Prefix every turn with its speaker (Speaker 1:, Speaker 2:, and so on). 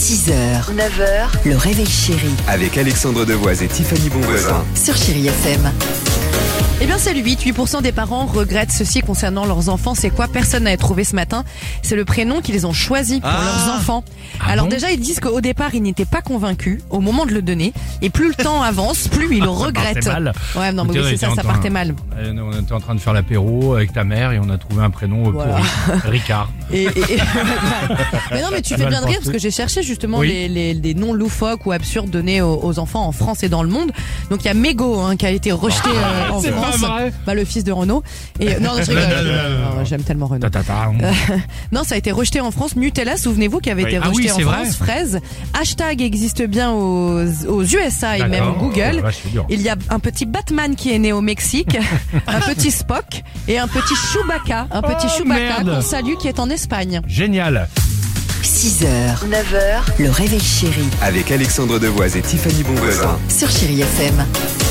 Speaker 1: 6h, 9h, le réveil chéri
Speaker 2: Avec Alexandre Devoise et Tiffany Bonvoisin.
Speaker 1: sur Chéri FM.
Speaker 3: Eh bien salut, 8% des parents regrettent ceci concernant leurs enfants. C'est quoi? Personne n'a trouvé ce matin. C'est le prénom qu'ils ont choisi pour leurs enfants. Alors déjà, ils disent qu'au départ, ils n'étaient pas convaincus au moment de le donner. Et plus le temps avance, plus ils le regrettent.
Speaker 4: Ça partait mal.
Speaker 3: Ouais, non, mais oui, c'est ça partait mal.
Speaker 4: On était en train de faire l'apéro avec ta mère et on a trouvé un prénom
Speaker 3: Voilà.
Speaker 4: pour Ricard.
Speaker 3: Mais non, mais tu fais
Speaker 4: Mal
Speaker 3: bien de rire
Speaker 4: pensé.
Speaker 3: parce que j'ai cherché justement
Speaker 4: Oui.
Speaker 3: les noms loufoques ou absurdes donnés aux enfants en France et dans le monde. Donc il y a Mégo qui a été rejeté en
Speaker 4: c'est pas
Speaker 3: France,
Speaker 4: vrai.
Speaker 3: le fils de Renaud. Et non, je rigole. Non, j'aime tellement Renaud. Non, ça a été rejeté en France. Nutella, souvenez-vous, qui avait été
Speaker 4: Ah
Speaker 3: rejeté
Speaker 4: oui,
Speaker 3: en
Speaker 4: c'est
Speaker 3: France.
Speaker 4: vrai.
Speaker 3: Fraise. Hashtag existe bien aux USA et même
Speaker 4: D'accord.
Speaker 3: Google.
Speaker 4: Oh la vache, c'est dur.
Speaker 3: Il y a un petit Batman qui est né au Mexique, un petit Spock et un petit Chewbacca. Un petit Chewbacca
Speaker 4: merde.
Speaker 3: qu'on salue qui est en Espagne.
Speaker 4: Génial.
Speaker 1: 6h, 9h, le réveil chéri
Speaker 2: Avec Alexandre Devoise et Tiffany Bonvoisin.
Speaker 1: sur Chéri FM.